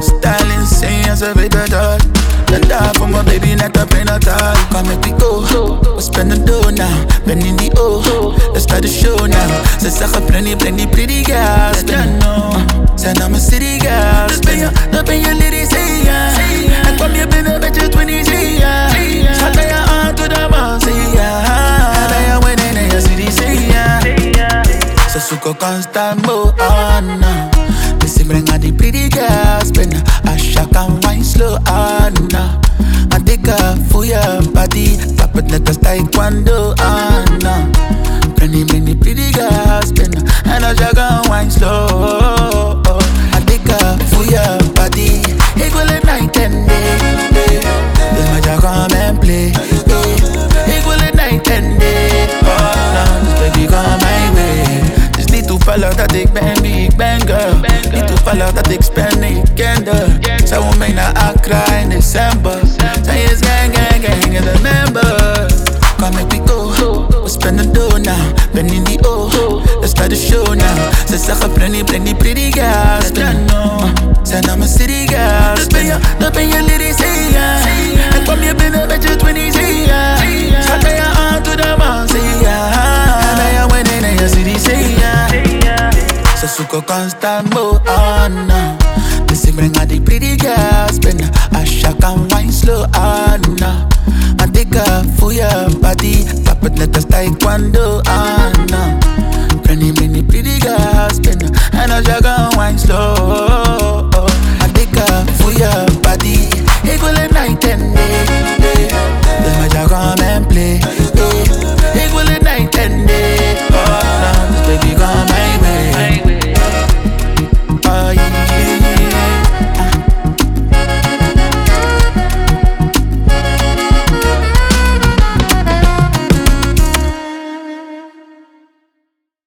Style insane as a baby doll. Then die for my baby, not a pain at all. Come make we go, we'll spend the dough now. Bending the O, let's start the show now. Since I have plenty pretty girls. Send I'm a city girl. Just pay your lady, say yeah. And come here, been a bitch, 20, say yeah. Shut your arm to the mall, say yeah. And I am winning in your city, say yeah. So suko constant mo on now. This is bring out the pretty girls. Spin a shock and wine slow on now. I take a for your body. Tap it like a taekwondo on now. Many pretty girls. Spin and a shock and wine slow. I take a for your body. Equal at night and day. This my job come and play. Equal at night and day. Oh no, this baby come my way. Just need to follow that big bang girl. Need to follow that expanding candle. So we may not cry in December. Say it's gang in the member. Come make we go, we'll spend the dough now. Bending the O, let's start the show now. Since I have plenty pretty girls. Send I'm a city girl. Just pay your lady, say yeah. And come here, been a bitch, 20, say yeah. Shut your arm to the mall, say yeah. And I am winning in your city, say yeah. So suko constant mo on now. This is bring out the pretty girls. Spin a shock and wine slow on now. I take a for your body. Tap it like a taekwondo on now. Many pretty girls. Spin and a shock